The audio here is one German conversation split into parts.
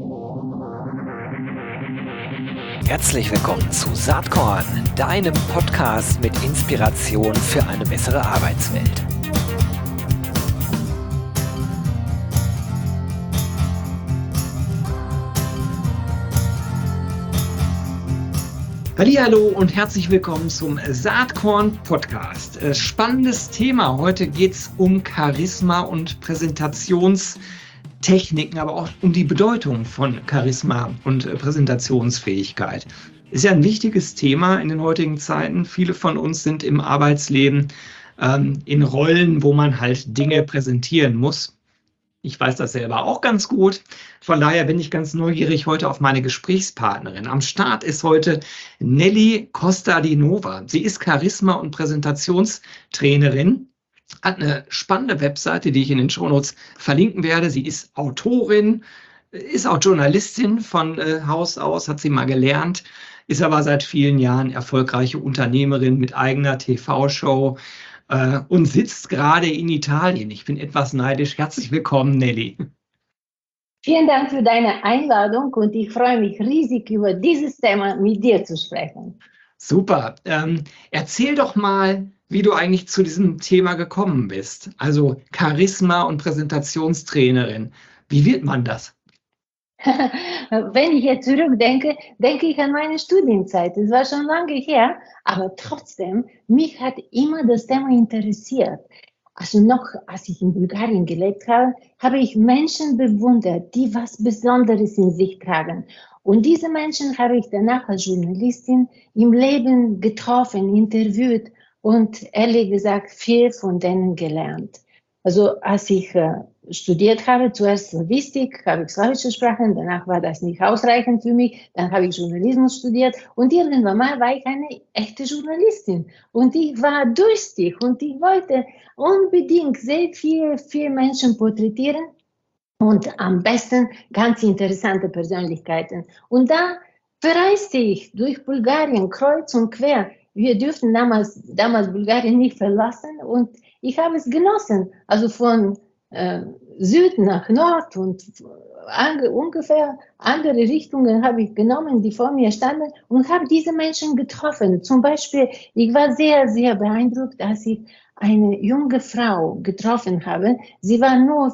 Herzlich willkommen zu Saatkorn, deinem Podcast mit Inspiration für eine bessere Arbeitswelt. Hallihallo und herzlich willkommen zum Saatkorn Podcast. Spannendes Thema. Heute geht es um Charisma und Präsentationstechniken, aber auch um die Bedeutung von Charisma und Präsentationsfähigkeit. Ist ja ein wichtiges Thema in den heutigen Zeiten. Viele von uns sind im Arbeitsleben in Rollen, wo man halt Dinge präsentieren muss. Ich weiß das selber auch ganz gut. Von daher bin ich ganz neugierig heute auf meine Gesprächspartnerin. Am Start ist heute Nelly Kostadinova. Sie ist Charisma- und Präsentationstrainerin, hat eine spannende Webseite, die ich in den Shownotes verlinken werde. Sie ist Autorin, ist auch Journalistin von Haus aus, hat sie mal gelernt, ist aber seit vielen Jahren erfolgreiche Unternehmerin mit eigener TV-Show. Und sitzt gerade in Italien. Ich bin etwas neidisch. Herzlich willkommen, Nelly. Vielen Dank für deine Einladung und ich freue mich riesig, über dieses Thema mit dir zu sprechen. Super. Erzähl doch mal, wie du eigentlich zu diesem Thema gekommen bist. Also Charisma- und Präsentationstrainerin. Wie wird man das? Wenn ich jetzt zurückdenke, denke ich an meine Studienzeit. Es war schon lange her, aber trotzdem, mich hat immer das Thema interessiert. Also noch, als ich in Bulgarien gelebt habe, habe ich Menschen bewundert, die was Besonderes in sich tragen. Und diese Menschen habe ich danach als Journalistin im Leben getroffen, interviewt und ehrlich gesagt viel von denen gelernt. Also als ich studiert habe, zuerst Linguistik, habe ich slawische Sprachen, danach war das nicht ausreichend für mich, dann habe ich Journalismus studiert und irgendwann mal war ich eine echte Journalistin und ich war durstig und ich wollte unbedingt sehr viele Menschen porträtieren und am besten ganz interessante Persönlichkeiten. Und da verreiste ich durch Bulgarien kreuz und quer. Wir dürften damals Bulgarien nicht verlassen und ich habe es genossen, also von Süd nach Nord und ungefähr andere Richtungen habe ich genommen, die vor mir standen und habe diese Menschen getroffen. Zum Beispiel, ich war sehr, sehr beeindruckt, als ich eine junge Frau getroffen habe. Sie war nur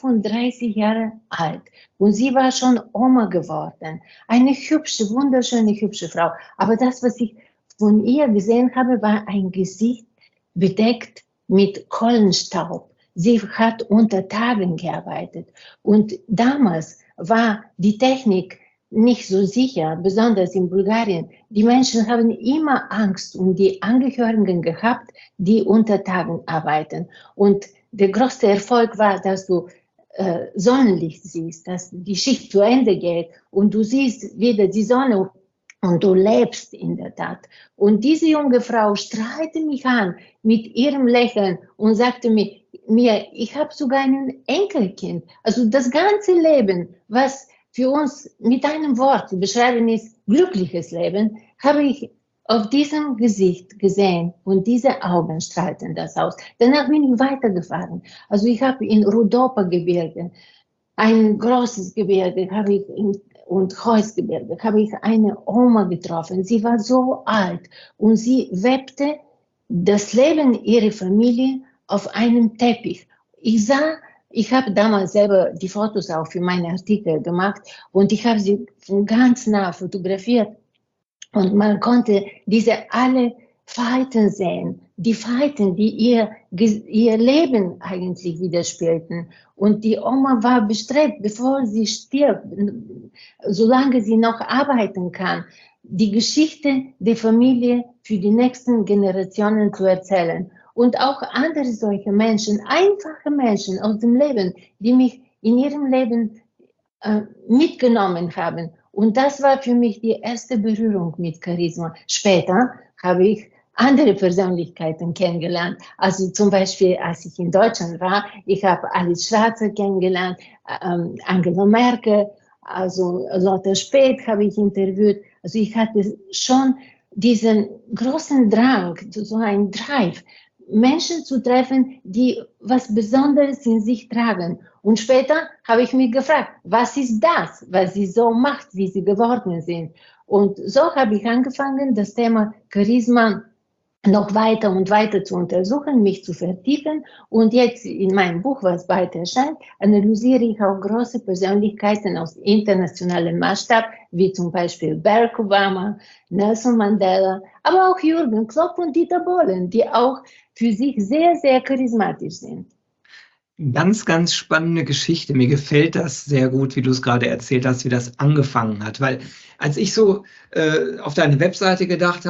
35 Jahre alt und sie war schon Oma geworden. Eine hübsche, wunderschöne, hübsche Frau. Aber das, was ich von ihr gesehen habe, war ein Gesicht bedeckt mit Kohlenstaub. Sie hat unter Tagen gearbeitet und damals war die Technik nicht so sicher, besonders in Bulgarien. Die Menschen haben immer Angst um die Angehörigen gehabt, die unter Tagen arbeiten. Und der größte Erfolg war, dass du Sonnenlicht siehst, dass die Schicht zu Ende geht und du siehst wieder die Sonne und du lebst in der Tat. Und diese junge Frau strahlte mich an mit ihrem Lächeln und sagte mir, ich habe sogar ein Enkelkind. Also das ganze Leben, was für uns mit einem Wort zu beschreiben ist, glückliches Leben, habe ich auf diesem Gesicht gesehen und diese Augen strahlten das aus. Danach bin ich weitergefahren. Also ich habe in Rhodopa-Gebirge, ein großes Gebirge, habe ich und Heusgebirge, habe ich eine Oma getroffen. Sie war so alt und sie webte das Leben ihrer Familie auf einem Teppich. Ich habe damals selber die Fotos auch für meine Artikel gemacht und ich habe sie von ganz nah fotografiert und man konnte diese alle Falten sehen, die Falten, die ihr Leben eigentlich widerspiegelten. Und die Oma war bestrebt, bevor sie stirbt, solange sie noch arbeiten kann, die Geschichte der Familie für die nächsten Generationen zu erzählen. Und auch andere solche Menschen, einfache Menschen aus dem Leben, die mich in ihrem Leben mitgenommen haben. Und das war für mich die erste Berührung mit Charisma. Später habe ich andere Persönlichkeiten kennengelernt. Also zum Beispiel, als ich in Deutschland war, ich habe Alice Schwarzer kennengelernt, Angela Merkel, also Lothar Späth habe ich interviewt. Also ich hatte schon diesen großen Drang, so einen Drive, Menschen zu treffen, die was Besonderes in sich tragen. Und später habe ich mich gefragt, was ist das, was sie so macht, wie sie geworden sind. Und so habe ich angefangen, das Thema Charisma noch weiter und weiter zu untersuchen, mich zu vertiefen. Und jetzt in meinem Buch, was bald erscheint, analysiere ich auch große Persönlichkeiten aus internationalem Maßstab, wie zum Beispiel Barack Obama, Nelson Mandela, aber auch Jürgen Klopp und Dieter Bohlen, die auch für sich sehr, sehr charismatisch sind. Ganz, ganz spannende Geschichte. Mir gefällt das sehr gut, wie du es gerade erzählt hast, wie das angefangen hat. Weil als ich so auf deine Webseite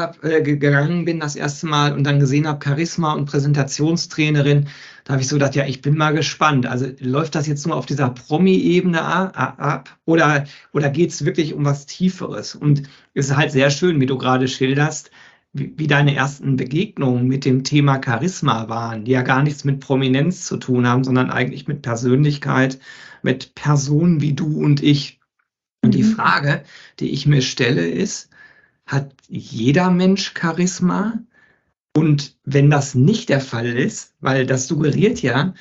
gegangen bin das erste Mal und dann gesehen habe, Charisma und Präsentationstrainerin, da habe ich so gedacht, ja, ich bin mal gespannt. Also läuft das jetzt nur auf dieser Promi-Ebene ab oder geht es wirklich um was Tieferes? Und es ist halt sehr schön, wie du gerade schilderst, wie deine ersten Begegnungen mit dem Thema Charisma waren, die ja gar nichts mit Prominenz zu tun haben, sondern eigentlich mit Persönlichkeit, mit Personen wie du und ich. Und die Frage, die ich mir stelle, ist, hat jeder Mensch Charisma? Und wenn das nicht der Fall ist, weil das suggeriert ja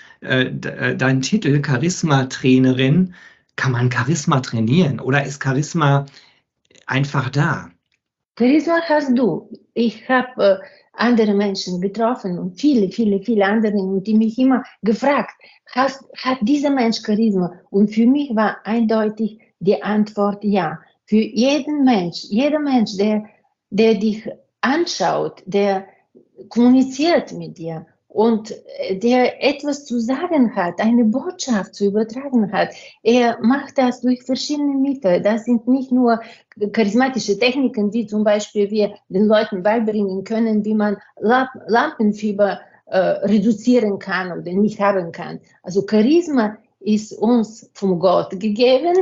dein Titel Charisma-Trainerin, kann man Charisma trainieren oder ist Charisma einfach da? Charisma hast du. Ich habe andere Menschen getroffen und viele, viele, viele andere und die mich immer gefragt, hat dieser Mensch Charisma? Und für mich war eindeutig die Antwort ja. Für jeden Mensch, jeder Mensch, der dich anschaut, der kommuniziert mit dir und der etwas zu sagen hat, eine Botschaft zu übertragen hat. Er macht das durch verschiedene Mittel. Das sind nicht nur charismatische Techniken, wie zum Beispiel wir den Leuten beibringen können, wie man Lampenfieber reduzieren kann oder nicht haben kann. Also Charisma ist uns vom Gott gegeben.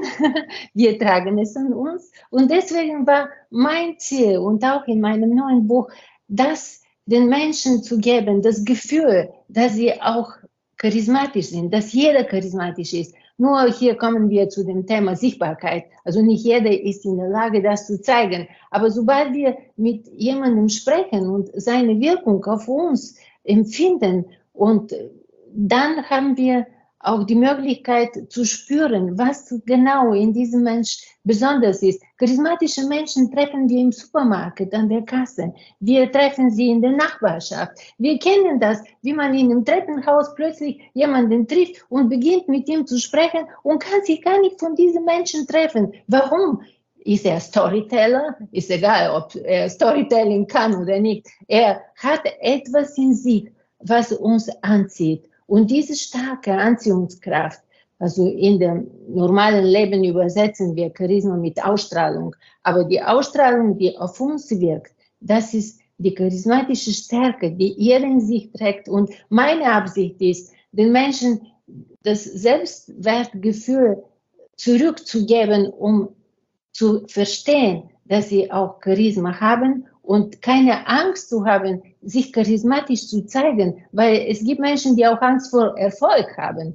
Wir tragen es an uns. Und deswegen war mein Ziel und auch in meinem neuen Buch, das den Menschen zu geben, das Gefühl, dass sie auch charismatisch sind, dass jeder charismatisch ist. Nur hier kommen wir zu dem Thema Sichtbarkeit. Also nicht jeder ist in der Lage, das zu zeigen. Aber sobald wir mit jemandem sprechen und seine Wirkung auf uns empfinden, und dann haben wir auch die Möglichkeit zu spüren, was genau in diesem Mensch besonders ist. Charismatische Menschen treffen wir im Supermarkt, an der Kasse. Wir treffen sie in der Nachbarschaft. Wir kennen das, wie man in einem Treppenhaus plötzlich jemanden trifft und beginnt mit ihm zu sprechen und kann sich gar nicht von diesem Menschen treffen. Warum? Ist er Storyteller? Ist egal, ob er Storytelling kann oder nicht. Er hat etwas in sich, was uns anzieht. Und diese starke Anziehungskraft, also in dem normalen Leben übersetzen wir Charisma mit Ausstrahlung, aber die Ausstrahlung, die auf uns wirkt, das ist die charismatische Stärke, die ihr in sich trägt. Und meine Absicht ist, den Menschen das Selbstwertgefühl zurückzugeben, um zu verstehen, dass sie auch Charisma haben und keine Angst zu haben, sich charismatisch zu zeigen, weil es gibt Menschen, die auch Angst vor Erfolg haben.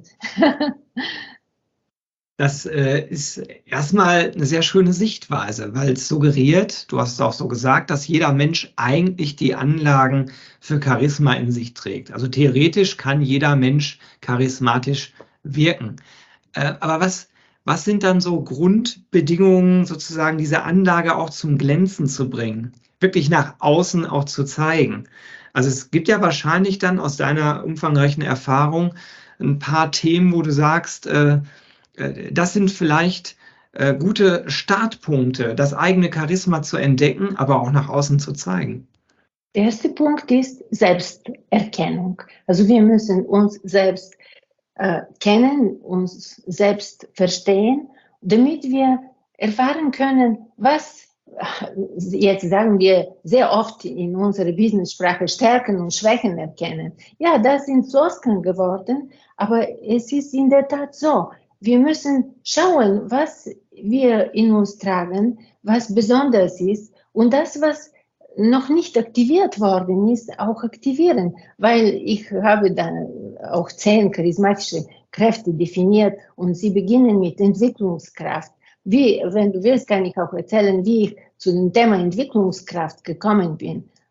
Das ist erstmal eine sehr schöne Sichtweise, weil es suggeriert, du hast es auch so gesagt, dass jeder Mensch eigentlich die Anlagen für Charisma in sich trägt. Also theoretisch kann jeder Mensch charismatisch wirken. Aber was sind dann so Grundbedingungen, sozusagen diese Anlage auch zum Glänzen zu bringen, wirklich nach außen auch zu zeigen? Also es gibt ja wahrscheinlich dann aus deiner umfangreichen Erfahrung ein paar Themen, wo du sagst, das sind vielleicht gute Startpunkte, das eigene Charisma zu entdecken, aber auch nach außen zu zeigen. Der erste Punkt ist Selbsterkennung. Also wir müssen uns selbst kennen, uns selbst verstehen, damit wir erfahren können, was, jetzt sagen wir sehr oft in unserer Business-Sprache, Stärken und Schwächen erkennen. Ja, das sind Floskeln geworden, aber es ist in der Tat so. Wir müssen schauen, was wir in uns tragen, was besonders ist und das, was noch nicht aktiviert worden ist, auch aktivieren, weil ich habe da auch 10 charismatische Kräfte definiert und sie beginnen mit Entwicklungskraft. Wie, wenn du willst, kann ich auch erzählen, wie ich zu dem Thema Entwicklungskraft gekommen bin.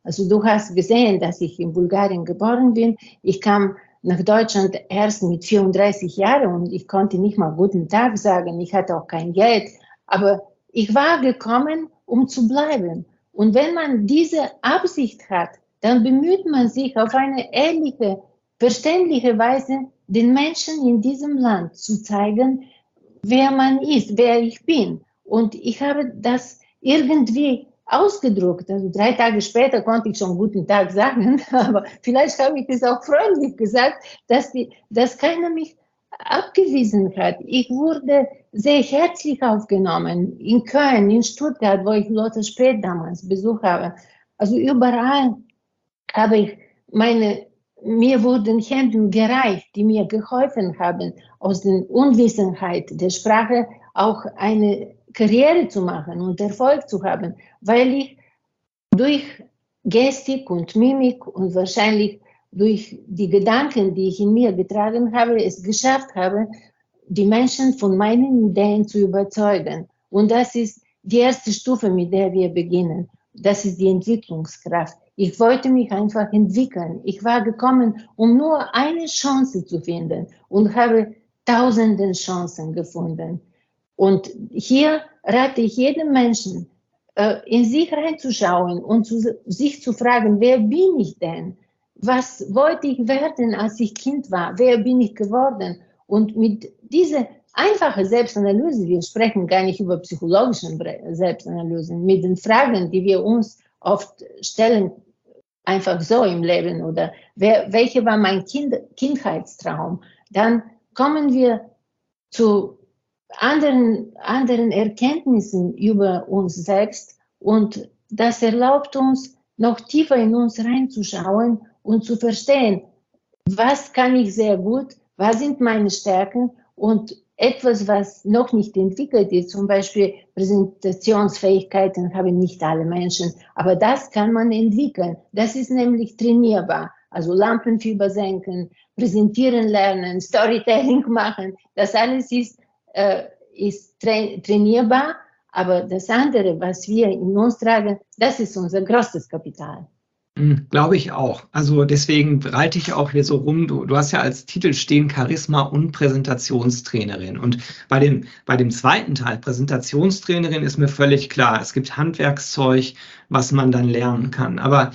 Also du hast gesehen, dass ich in Bulgarien geboren bin. Ich kam nach Deutschland erst mit 34 Jahren und ich konnte nicht mal guten Tag sagen. Ich hatte auch kein Geld. Aber ich war gekommen, um zu bleiben. Und wenn man diese Absicht hat, dann bemüht man sich auf eine ehrliche, verständliche Weise, den Menschen in diesem Land zu zeigen, wer man ist, wer ich bin. Und ich habe das irgendwie ausgedruckt. Also 3 Tage später konnte ich schon guten Tag sagen, aber vielleicht habe ich es auch freundlich gesagt, dass keiner mich abgewiesen hat. Ich wurde sehr herzlich aufgenommen in Köln, in Stuttgart, wo ich Lotte Späth damals besucht habe. Also überall habe ich mir wurden Händen gereicht, die mir geholfen haben, aus der Unwissenheit der Sprache auch eine Karriere zu machen und Erfolg zu haben, weil ich durch Gestik und Mimik und wahrscheinlich durch die Gedanken, die ich in mir getragen habe, es geschafft habe, die Menschen von meinen Ideen zu überzeugen. Und das ist die erste Stufe, mit der wir beginnen. Das ist die Entwicklungskraft. Ich wollte mich einfach entwickeln. Ich war gekommen, um nur eine Chance zu finden und habe tausende Chancen gefunden. Und hier rate ich jedem Menschen, in sich reinzuschauen und sich zu fragen, wer bin ich denn? Was wollte ich werden, als ich Kind war? Wer bin ich geworden? Und mit dieser einfachen Selbstanalyse, wir sprechen gar nicht über psychologische Selbstanalysen, mit den Fragen, die wir uns oft stellen, einfach so im Leben oder welche war mein Kindheitstraum, dann kommen wir zu anderen Erkenntnissen über uns selbst und das erlaubt uns, noch tiefer in uns reinzuschauen und zu verstehen, was kann ich sehr gut, was sind meine Stärken und etwas, was noch nicht entwickelt ist, zum Beispiel Präsentationsfähigkeiten haben nicht alle Menschen, aber das kann man entwickeln. Das ist nämlich trainierbar. Also Lampenfieber senken, präsentieren lernen, Storytelling machen, das alles ist trainierbar, aber das andere, was wir in uns tragen, das ist unser größtes Kapital. Glaube ich auch. Also deswegen reite ich auch hier so rum. Du hast ja als Titel stehen Charisma und Präsentationstrainerin. Und bei dem zweiten Teil, Präsentationstrainerin, ist mir völlig klar. Es gibt Handwerkszeug, was man dann lernen kann. Aber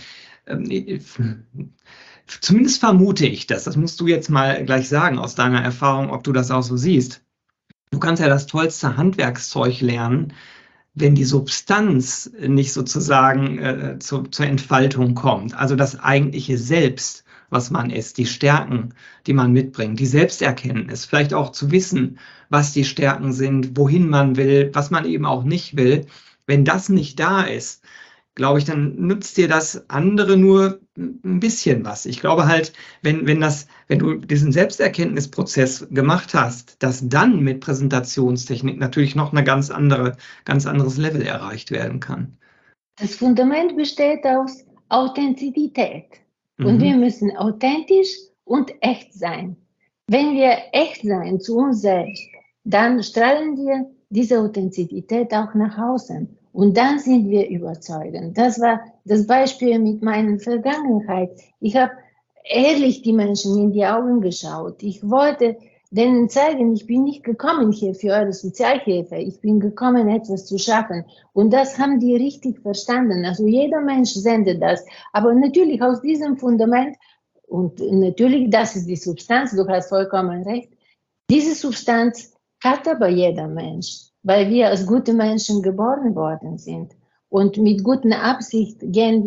zumindest vermute ich das. Das musst du jetzt mal gleich sagen aus deiner Erfahrung, ob du das auch so siehst. Du kannst ja das tollste Handwerkszeug lernen, wenn die Substanz nicht sozusagen zur Entfaltung kommt. Also das eigentliche Selbst, was man ist, die Stärken, die man mitbringt, die Selbsterkenntnis, vielleicht auch zu wissen, was die Stärken sind, wohin man will, was man eben auch nicht will. Wenn das nicht da ist, glaube ich, dann nützt dir das andere nur ein bisschen was. Ich glaube halt, wenn du diesen Selbsterkenntnisprozess gemacht hast, dass dann mit Präsentationstechnik natürlich noch ein ganz anderes Level erreicht werden kann. Das Fundament besteht aus Authentizität. Und wir müssen authentisch und echt sein. Wenn wir echt sein zu uns selbst, dann strahlen wir diese Authentizität auch nach außen. Und dann sind wir überzeugend. Das war das Beispiel mit meiner Vergangenheit. Ich habe ehrlich die Menschen in die Augen geschaut. Ich wollte denen zeigen, ich bin nicht gekommen hier für eure Sozialhilfe. Ich bin gekommen, etwas zu schaffen. Und das haben die richtig verstanden. Also jeder Mensch sendet das. Aber natürlich aus diesem Fundament, und natürlich, das ist die Substanz, du hast vollkommen recht, diese Substanz hat aber jeder Mensch, weil wir als gute Menschen geboren worden sind. Und mit guter Absicht sind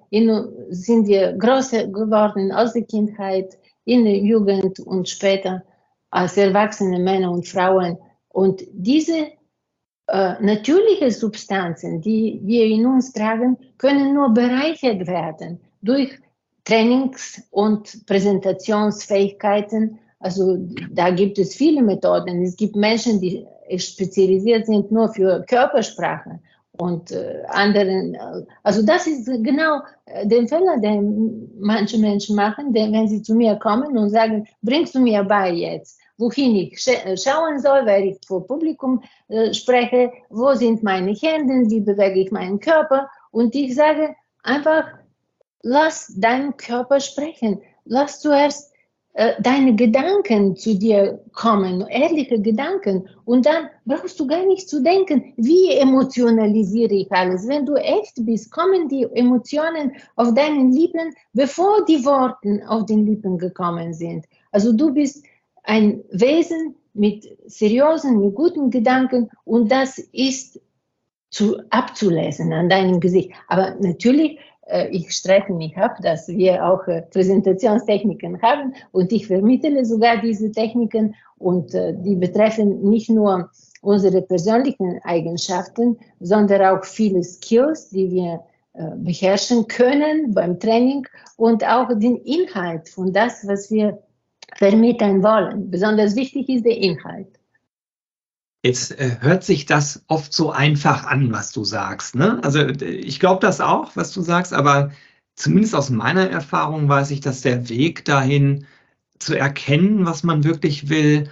wir größer geworden aus der Kindheit, in der Jugend und später als erwachsene Männer und Frauen. Und diese natürliche Substanzen, die wir in uns tragen, können nur bereichert werden durch Trainings- und Präsentationsfähigkeiten. Also da gibt es viele Methoden. Es gibt Menschen, die spezialisiert sind nur für Körpersprache und anderen. Also das ist genau der Fehler, den manche Menschen machen, denn wenn sie zu mir kommen und sagen, bringst du mir bei jetzt, wohin ich schauen soll, weil ich vor Publikum spreche, wo sind meine Hände, wie bewege ich meinen Körper, und ich sage einfach, lass deinen Körper sprechen. Lass zuerst deine Gedanken zu dir kommen, ehrliche Gedanken. Und dann brauchst du gar nicht zu denken, wie emotionalisiere ich alles. Wenn du echt bist, kommen die Emotionen auf deinen Lippen, bevor die Worte auf den Lippen gekommen sind. Also du bist ein Wesen mit seriösen, mit guten Gedanken und das ist abzulesen an deinem Gesicht. Aber natürlich, ich streite mich ab, dass wir auch Präsentationstechniken haben und ich vermittle sogar diese Techniken und die betreffen nicht nur unsere persönlichen Eigenschaften, sondern auch viele Skills, die wir beherrschen können beim Training und auch den Inhalt von das, was wir vermitteln wollen. Besonders wichtig ist der Inhalt. Jetzt hört sich das oft so einfach an, was du sagst, ne? Also ich glaube das auch, was du sagst, aber zumindest aus meiner Erfahrung weiß ich, dass der Weg dahin zu erkennen, was man wirklich will,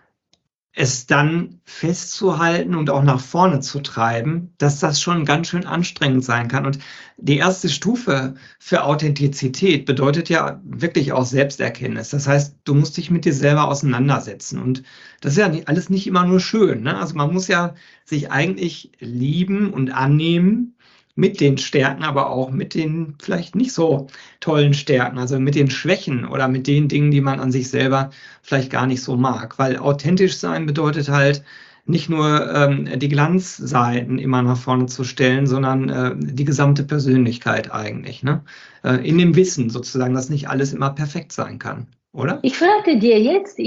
es dann festzuhalten und auch nach vorne zu treiben, dass das schon ganz schön anstrengend sein kann. Und die erste Stufe für Authentizität bedeutet ja wirklich auch Selbsterkenntnis. Das heißt, du musst dich mit dir selber auseinandersetzen. Und das ist ja alles nicht immer nur schön, ne? Also man muss ja sich eigentlich lieben und annehmen mit den Stärken, aber auch mit den vielleicht nicht so tollen Stärken, also mit den Schwächen oder mit den Dingen, die man an sich selber vielleicht gar nicht so mag. Weil authentisch sein bedeutet halt nicht nur die Glanzseiten immer nach vorne zu stellen, sondern die gesamte Persönlichkeit eigentlich, ne? In dem Wissen sozusagen, dass nicht alles immer perfekt sein kann, oder? Ich verrate dir jetzt,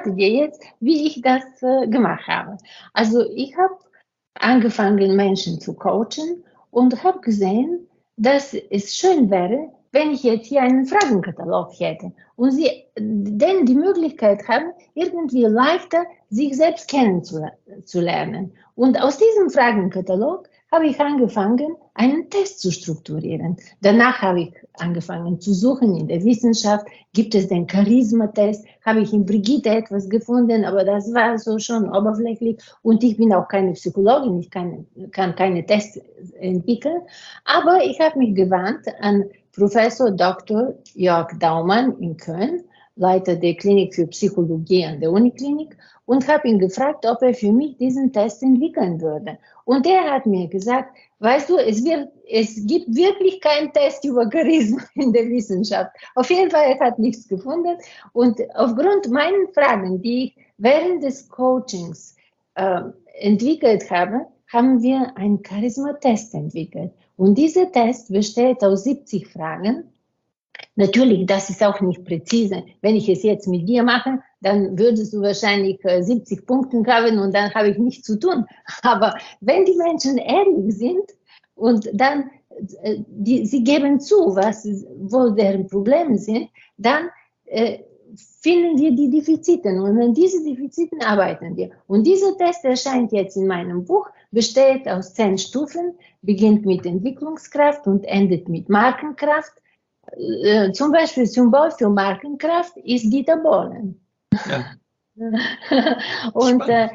wie ich das gemacht habe. Also ich habe angefangen, Menschen zu coachen und habe gesehen, dass es schön wäre, wenn ich jetzt hier einen Fragenkatalog hätte und sie denn die Möglichkeit haben, irgendwie leichter sich selbst kennenzulernen. Und aus diesem Fragenkatalog habe ich angefangen, einen Test zu strukturieren. Danach habe ich angefangen zu suchen in der Wissenschaft. Gibt es den Charisma-Test? Habe ich in Brigitte etwas gefunden, aber das war so schon oberflächlich. Und ich bin auch keine Psychologin, ich kann keine Tests entwickeln. Aber ich habe mich gewandt an Professor Dr. Jörg Daumann in Köln, Leiter der Klinik für Psychologie an der Uniklinik, und habe ihn gefragt, ob er für mich diesen Test entwickeln würde. Und er hat mir gesagt, weißt du, es gibt wirklich keinen Test über Charisma in der Wissenschaft. Auf jeden Fall, er hat nichts gefunden. Und aufgrund meiner Fragen, die ich während des Coachings entwickelt habe, haben wir einen Charisma-Test entwickelt. Und dieser Test besteht aus 70 Fragen. Natürlich, das ist auch nicht präzise. Wenn ich es jetzt mit dir mache, dann würdest du wahrscheinlich 70 Punkte haben und dann habe ich nichts zu tun. Aber wenn die Menschen ehrlich sind und dann sie geben zu, wo deren Probleme sind, dann finden wir die Defizite und an diesen Defiziten arbeiten wir. Und dieser Test erscheint jetzt in meinem Buch, besteht aus 10 Stufen, beginnt mit Entwicklungskraft und endet mit Markenkraft. Zum Beispiel Symbol für Markenkraft ist Dieter Bohlen. Ja. und der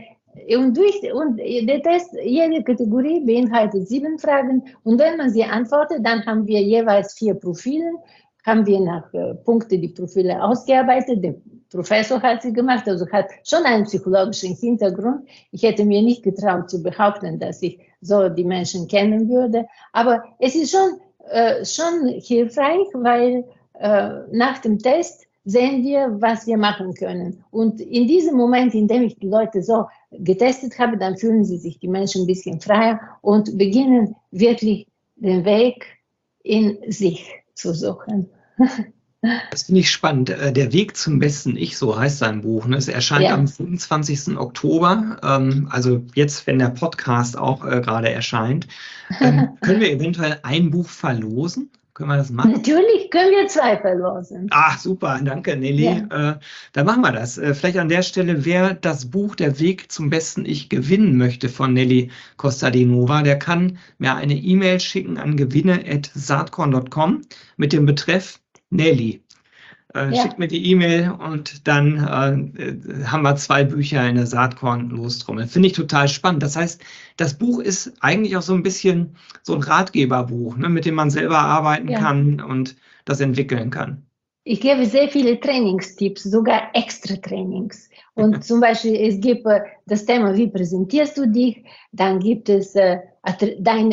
Test, jede Kategorie beinhaltet 7 Fragen und wenn man sie antwortet, dann haben wir jeweils 4 Profile, haben wir nach Punkte die Profile ausgearbeitet. Der Professor hat sie gemacht, also hat schon einen psychologischen Hintergrund. Ich hätte mir nicht getraut zu behaupten, dass ich so die Menschen kennen würde, aber es ist schon hilfreich, weil nach dem Test sehen wir, was wir machen können. Und in diesem Moment, in dem ich die Leute so getestet habe, dann fühlen sich die Menschen ein bisschen freier und beginnen wirklich den Weg in sich zu suchen. Das finde ich spannend. Der Weg zum besten Ich, so heißt sein Buch. Ne? Es erscheint am 25. Oktober, also jetzt, wenn der Podcast auch gerade erscheint. Können wir eventuell ein Buch verlosen? Können wir das machen? Natürlich können wir 2 verlosen. Ach, super, danke Nelly. Ja. Dann machen wir das. Vielleicht an der Stelle, wer das Buch Der Weg zum besten Ich gewinnen möchte von Nelly Kostadinova, der kann mir eine E-Mail schicken an gewinne@saatkorn.com mit dem Betreff Nelly. Ja. schickt mir die E-Mail und dann haben wir 2 Bücher in der Saatkorn-Lostrommel. Finde ich total spannend. Das heißt, das Buch ist eigentlich auch so ein bisschen so ein Ratgeberbuch, ne, mit dem man selber arbeiten Ja. kann und das entwickeln kann. Ich gebe sehr viele Trainingstipps, sogar extra Trainings. Und zum Beispiel, es gibt das Thema, wie präsentierst du dich? Dann gibt es dein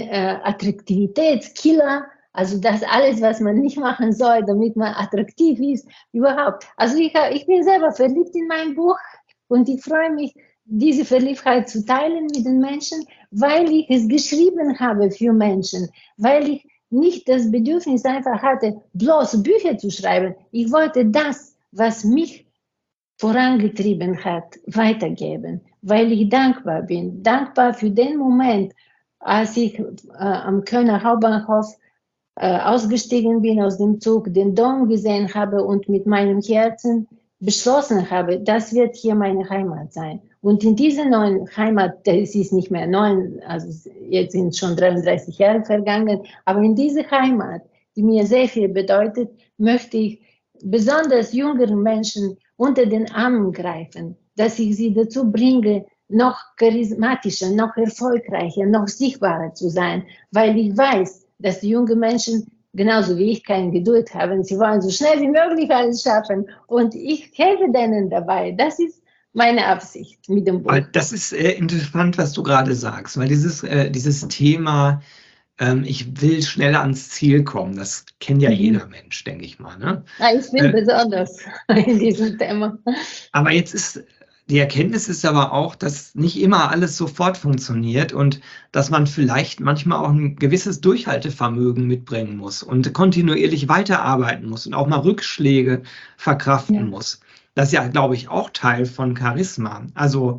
Attraktivitätskiller, also das alles, was man nicht machen soll, damit man attraktiv ist, überhaupt. Also ich bin selber verliebt in mein Buch und ich freue mich, diese Verliebtheit zu teilen mit den Menschen, weil ich es geschrieben habe für Menschen, weil ich nicht das Bedürfnis einfach hatte, bloß Bücher zu schreiben. Ich wollte das, was mich vorangetrieben hat, weitergeben, weil ich dankbar bin. Dankbar für den Moment, als ich am Kölner Hauptbahnhof ausgestiegen bin aus dem Zug, den Dom gesehen habe und mit meinem Herzen beschlossen habe, das wird hier meine Heimat sein. Und in dieser neuen Heimat, das ist nicht mehr neu, also jetzt sind schon 33 Jahre vergangen, aber in dieser Heimat, die mir sehr viel bedeutet, möchte ich besonders jüngeren Menschen unter den Armen greifen, dass ich sie dazu bringe, noch charismatischer, noch erfolgreicher, noch sichtbarer zu sein, weil ich weiß, dass die jungen Menschen genauso wie ich keine Geduld haben. Sie wollen so schnell wie möglich alles schaffen und ich helfe denen dabei. Das ist meine Absicht mit dem Buch. Das ist interessant, was du gerade sagst, weil dieses Thema, ich will schneller ans Ziel kommen, das kennt ja jeder Mensch, denke ich mal. Ne? Ich bin besonders in diesem Thema. Aber die Erkenntnis ist aber auch, dass nicht immer alles sofort funktioniert und dass man vielleicht manchmal auch ein gewisses Durchhaltevermögen mitbringen muss und kontinuierlich weiterarbeiten muss und auch mal Rückschläge verkraften muss. Das ist ja, glaube ich, auch Teil von Charisma. Also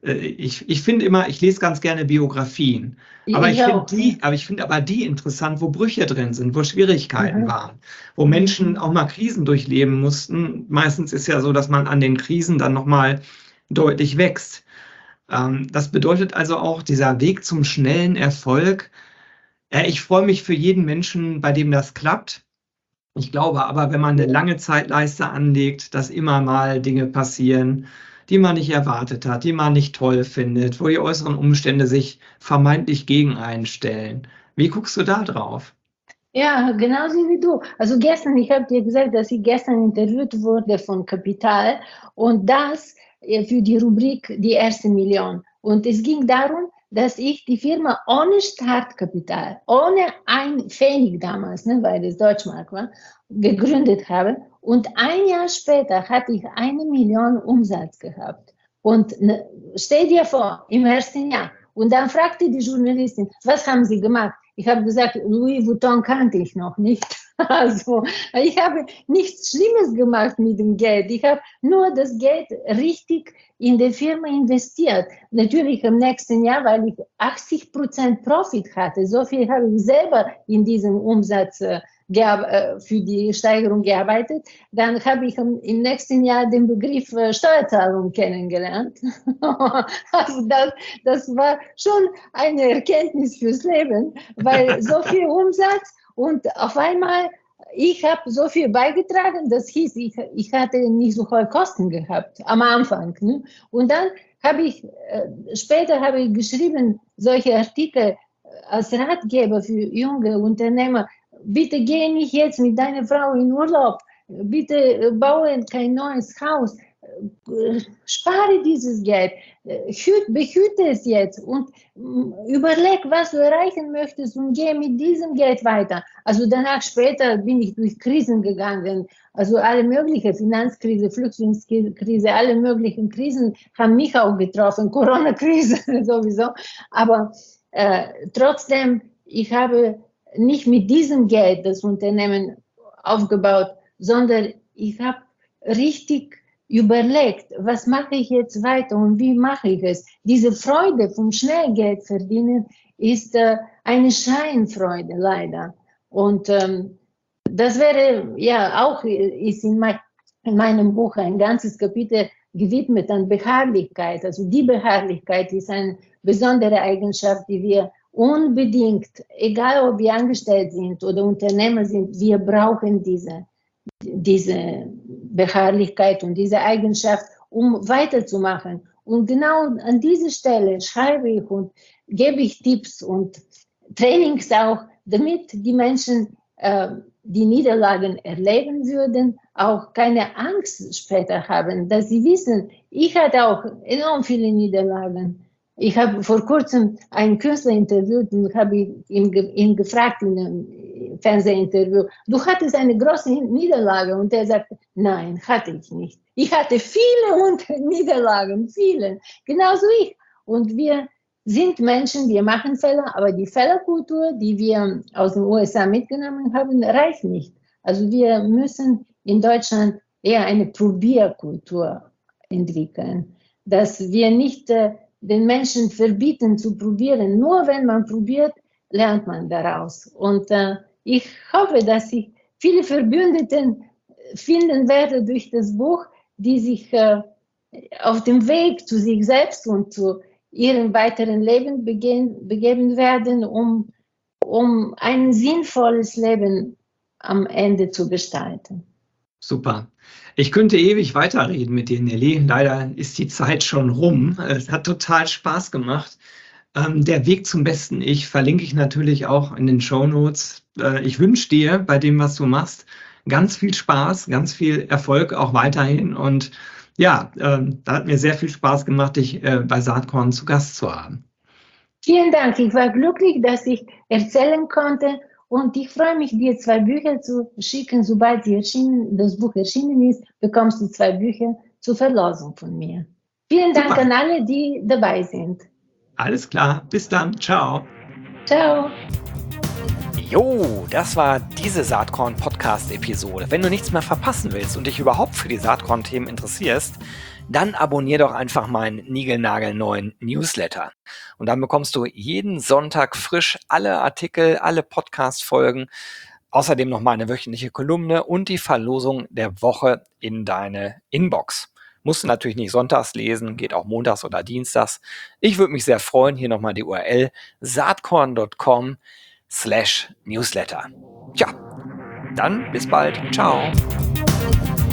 ich finde immer, ich lese ganz gerne Biografien, aber ich finde aber die interessant, wo Brüche drin sind, wo Schwierigkeiten waren, wo Menschen auch mal Krisen durchleben mussten. Meistens ist ja so, dass man an den Krisen dann nochmal deutlich wächst. Das bedeutet also auch dieser Weg zum schnellen Erfolg. Ich freue mich für jeden Menschen, bei dem das klappt. Ich glaube aber, wenn man eine lange Zeitleiste anlegt, dass immer mal Dinge passieren, die man nicht erwartet hat, die man nicht toll findet, wo die äußeren Umstände sich vermeintlich gegen einstellen. Wie guckst du da drauf? Ja, genauso wie du. Also gestern, ich habe dir gesagt, dass ich gestern interviewt wurde von Kapital und das für die Rubrik Die erste Million. Und es ging darum, dass ich die Firma ohne Startkapital, ohne ein Pfennig damals, ne, weil das Deutschmark war, gegründet habe. Und ein Jahr später hatte ich 1 Million Umsatz gehabt. Und stell dir vor, im ersten Jahr. Und dann fragte die Journalistin, was haben Sie gemacht? Ich habe gesagt, Louis Vuitton kannte ich noch nicht. Also, ich habe nichts Schlimmes gemacht mit dem Geld. Ich habe nur das Geld richtig in die Firma investiert. Natürlich im nächsten Jahr, weil ich 80% Profit hatte. So viel habe ich selber in diesem Umsatz für die Steigerung gearbeitet. Dann habe ich im nächsten Jahr den Begriff Steuerzahlung kennengelernt. Also das war schon eine Erkenntnis fürs Leben, weil so viel Umsatz und auf einmal, ich habe so viel beigetragen, das hieß, ich hatte nicht so hohe Kosten gehabt am Anfang. Ne? Und dann später habe ich geschrieben, solche Artikel als Ratgeber für junge Unternehmer. Bitte geh nicht jetzt mit deiner Frau in Urlaub. Bitte baue kein neues Haus. Spare dieses Geld. Behüte es jetzt und überleg, was du erreichen möchtest und geh mit diesem Geld weiter. Also danach später bin ich durch Krisen gegangen. Also alle möglichen Finanzkrise, Flüchtlingskrise, alle möglichen Krisen haben mich auch getroffen. Corona-Krise sowieso. Aber trotzdem, ich habe nicht mit diesem Geld das Unternehmen aufgebaut, sondern ich habe richtig überlegt, was mache ich jetzt weiter und wie mache ich es. Diese Freude vom Schnellgeld verdienen ist eine Scheinfreude leider. Und das wäre ja auch ist in meinem Buch ein ganzes Kapitel gewidmet an Beharrlichkeit. Also die Beharrlichkeit ist eine besondere Eigenschaft, die wir unbedingt, egal ob wir angestellt sind oder Unternehmer sind, wir brauchen diese Beharrlichkeit und diese Eigenschaft, um weiterzumachen. Und genau an dieser Stelle schreibe ich und gebe ich Tipps und Trainings auch, damit die Menschen die Niederlagen erleben würden, auch keine Angst später haben, dass sie wissen, ich hatte auch enorm viele Niederlagen. Ich habe vor kurzem einen Künstler interviewt und habe ihn gefragt in einem Fernsehinterview, du hattest eine große Niederlage, und er sagte, nein, hatte ich nicht. Ich hatte viele Niederlagen, viele, genauso ich. Und wir sind Menschen, wir machen Fehler, aber die Fehlerkultur, die wir aus den USA mitgenommen haben, reicht nicht. Also wir müssen in Deutschland eher eine Probierkultur entwickeln, dass wir nicht den Menschen verbieten zu probieren. Nur wenn man probiert, lernt man daraus. Und ich hoffe, dass ich viele Verbündete finden werde durch das Buch, die sich auf dem Weg zu sich selbst und zu ihrem weiteren Leben begeben werden, um ein sinnvolles Leben am Ende zu gestalten. Super. Ich könnte ewig weiterreden mit dir, Nelly. Leider ist die Zeit schon rum. Es hat total Spaß gemacht. Der Weg zum besten Ich verlinke ich natürlich auch in den Shownotes. Ich wünsche dir bei dem, was du machst, ganz viel Spaß, ganz viel Erfolg auch weiterhin. Und ja, da hat mir sehr viel Spaß gemacht, dich bei Saatkorn zu Gast zu haben. Vielen Dank. Ich war glücklich, dass ich erzählen konnte. Und ich freue mich, dir 2 Bücher zu schicken. Sobald das Buch erschienen ist, bekommst du 2 Bücher zur Verlosung von mir. Vielen Dank an alle, die dabei sind. Alles klar. Bis dann. Ciao. Ciao. Jo, das war diese Saatkorn-Podcast-Episode. Wenn du nichts mehr verpassen willst und dich überhaupt für die Saatkorn-Themen interessierst, dann abonnier doch einfach meinen niegelnagelneuen Newsletter. Und dann bekommst du jeden Sonntag frisch alle Artikel, alle Podcast-Folgen, außerdem noch meine wöchentliche Kolumne und die Verlosung der Woche in deine Inbox. Musst du natürlich nicht sonntags lesen, geht auch montags oder dienstags. Ich würde mich sehr freuen, hier nochmal die URL saatkorn.com/Newsletter. Tja, dann bis bald. Ciao.